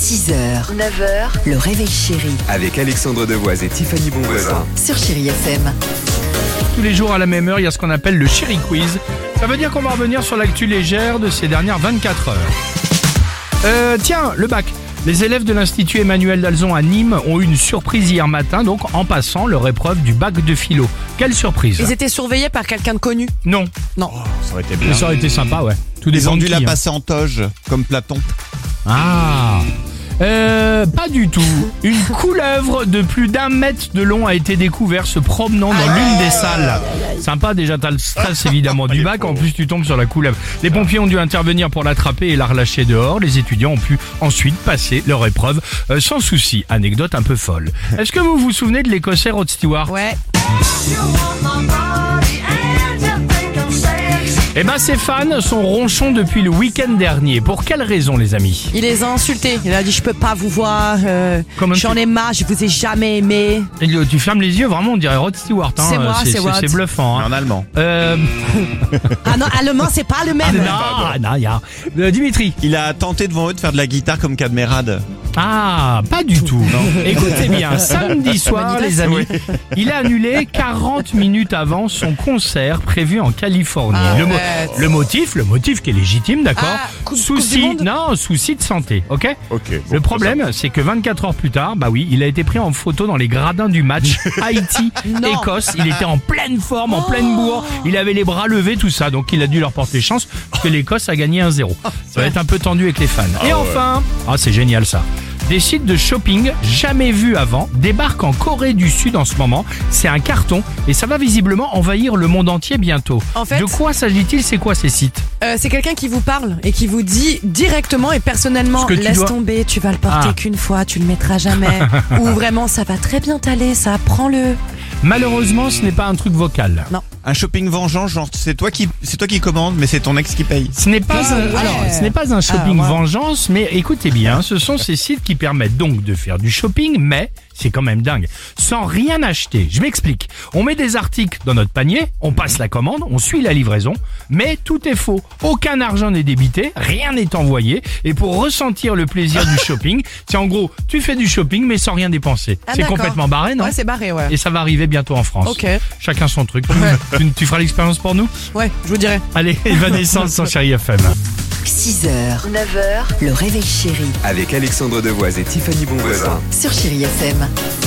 6h, 9h, le réveil chéri Avec Alexandre Devoise et Tiffany Bonvoisin. sur Chéri FM. Tous les jours à la même heure, il y a ce qu'on appelle le Chéri Quiz. Ça veut dire qu'on va revenir sur l'actu légère de ces dernières 24 heures. Tiens, le bac. Les élèves de l'Institut Emmanuel Dalzon à Nîmes ont eu une surprise hier matin, donc en passant leur épreuve du bac de philo. Quelle surprise? Ils étaient surveillés par quelqu'un de connu. Non, Non. Ça aurait été mais bien. ça aurait été sympa, ouais. Tout Ils ont dû la passer. passer en toge, comme Platon. Ah, pas du tout. Une couleuvre de plus d'1 mètre de long a été découverte se promenant dans l'une des salles. Sympa, déjà t'as le stress évidemment du bac, en plus tu tombes sur la couleuvre. Les pompiers ont dû intervenir pour l'attraper et la relâcher dehors. Les étudiants ont pu ensuite passer leur épreuve sans souci. Anecdote un peu folle. Est-ce que vous vous souvenez de l'Écossais Rod Stewart? Ouais. Eh ben ses fans sont ronchons depuis le week-end dernier. Pour quelle raison, les amis? Il les a insultés. Il a dit je peux pas vous voir. Comment J'en ai marre. Je vous ai jamais aimé. Tu fermes les yeux, vraiment on dirait Rod Stewart. Hein. C'est moi, c'est Rod. C'est bluffant. Mais Hein. en allemand. Ah non, allemand c'est pas le même. Non, il y a... Dimitri. Il a tenté devant eux de faire de la guitare comme Cadmerade. Ah, pas du tout. Écoutez bien, samedi soir, les amis, il a annulé 40 minutes avant son concert prévu en Californie. Le motif qui est légitime, d'accord? Ah, coupe du monde souci de santé, ok? Ok. Le problème, c'est que 24 heures plus tard, bah oui, il a été pris en photo dans les gradins du match Haïti-Écosse. Il était en pleine forme, en pleine bourre. Il avait les bras levés, tout ça. Donc il a dû leur porter chance parce que l'Écosse a gagné 1-0. Ça va être un peu tendu avec les fans. Et enfin, c'est génial ça. Des sites de shopping jamais vus avant débarquent en Corée du Sud en ce moment. C'est un carton et ça va visiblement envahir le monde entier bientôt. En fait- de quoi s'agit-il? C'est quoi ces sites? C'est quelqu'un qui vous parle et qui vous dit directement et personnellement Ce que tu laisse dois- tomber, tu vas le porter Ah. qu'une fois, tu le mettras jamais. Ou vraiment ça va très bien t'aller, ça prends-le. Malheureusement, ce n'est pas un truc vocal. Un shopping vengeance, genre c'est toi qui commandes, mais c'est ton ex qui paye. Ce n'est pas ce n'est pas un shopping ouais. vengeance, mais écoutez bien, ce sont ces sites qui permettent donc de faire du shopping, mais c'est quand même dingue, sans rien acheter. Je m'explique. On met des articles dans notre panier, on passe la commande, on suit la livraison, mais tout est faux. Aucun argent n'est débité, rien n'est envoyé, et pour ressentir le plaisir du shopping, c'est en gros, tu fais du shopping mais sans rien dépenser. Ah, c'est d'accord. complètement barré, non? Ouais, c'est barré, ouais. Et ça va arriver bientôt en France. Ok. Chacun son truc. Ouais. Tu feras l'expérience pour nous? Ouais, je vous dirai. Allez, Evanescence sur Chéri FM. 6h, 9h, le réveil chéri Avec Alexandre Devoise et Tiffany Bonvoisin. sur Chéri FM.